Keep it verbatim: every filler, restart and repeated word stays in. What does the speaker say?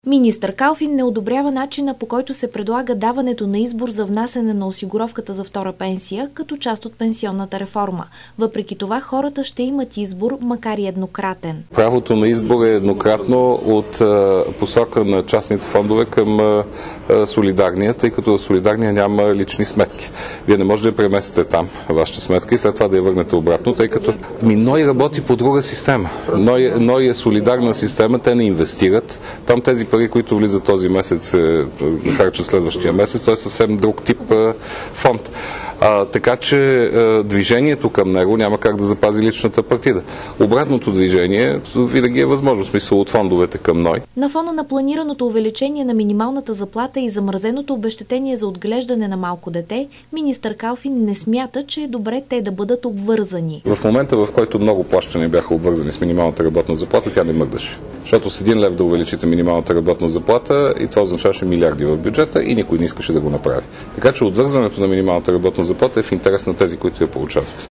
Министър Калфин не одобрява начина, по който се предлага даването на избор за внасяне на осигуровката за втора пенсия като част от пенсионната реформа. Въпреки това, хората ще имат избор, макар и еднократен. Правото на избор е еднократно от а, посока на частните фондове към а, а, солидарния, тъй като солидарния няма лични сметки. Вие не можете да преместите там вашата сметка и след това да я върнете обратно, тъй като ми НОИ работи по друга система. НОИ, НОИ е солидарна система, те не инвестират. Там тези пари, които влизат този месец, се харчат следващия месец, той е съвсем друг тип а, фонд. А, така че а, движението към него няма как да запази личната партида. Обратното движение винаги е възможно, в смисъл от фондовете към НОИ. На фона на планираното увеличение на минималната заплата и замразеното обезщетение за отглеждане на малко дете, министър Калфин не смята, че е добре те да бъдат обвързани. В момента, в който много плащания бяха обвързани с минималната работна заплата, тя не мърдаше. Защото с един лев да увеличите минималната работна заплата и това означаваше милиарди в бюджета и никой не искаше да го направи. Така че отвързването на минималната работна заплата е в интерес на тези, които я получават.